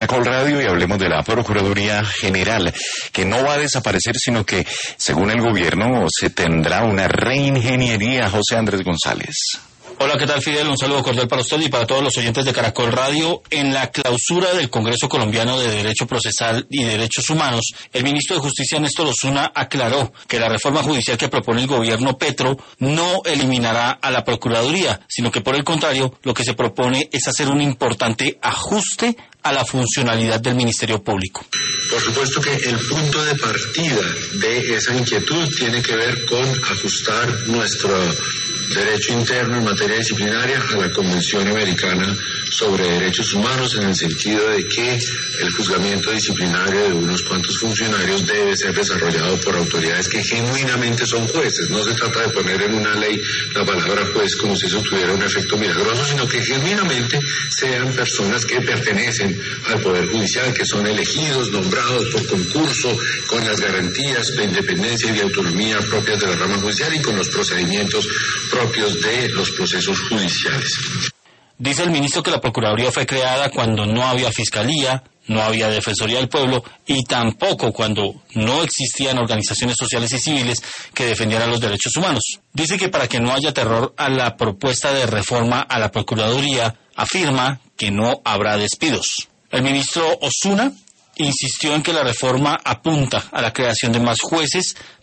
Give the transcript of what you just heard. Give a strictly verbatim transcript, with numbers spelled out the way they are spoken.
Caracol Radio y hablemos de la Procuraduría General, que no va a desaparecer, sino que, según el gobierno, se tendrá una reingeniería. José Andrés González. Hola, ¿qué tal, Fidel? Un saludo cordial para usted y para todos los oyentes de Caracol Radio. En la clausura del Congreso Colombiano de Derecho Procesal y Derechos Humanos, el ministro de Justicia, Néstor Osuna, aclaró que la reforma judicial que propone el gobierno Petro no eliminará a la Procuraduría, sino que, por el contrario, lo que se propone es hacer un importante ajuste a la funcionalidad del Ministerio Público. Por supuesto que el punto de partida de esa inquietud tiene que ver con ajustar nuestro derecho interno en materia disciplinaria a la Convención Americana sobre Derechos Humanos, en el sentido de que el juzgamiento disciplinario de unos cuantos funcionarios debe ser desarrollado por autoridades que genuinamente son jueces. No se trata de poner en una ley la palabra juez como si eso tuviera un efecto milagroso, sino que genuinamente sean personas que pertenecen al Poder Judicial, que son elegidos, nombrados por concurso, con las garantías de independencia y de autonomía propias de la rama judicial y con los procedimientos propios de los procesos judiciales. Dice el ministro que la Procuraduría fue creada cuando no había Fiscalía, no había Defensoría del Pueblo y tampoco cuando no existían organizaciones sociales y civiles que defendieran los derechos humanos. Dice que para que no haya terror a la propuesta de reforma a la Procuraduría, afirma que no habrá despidos. El ministro Osuna insistió en que la reforma apunta a la creación de más jueces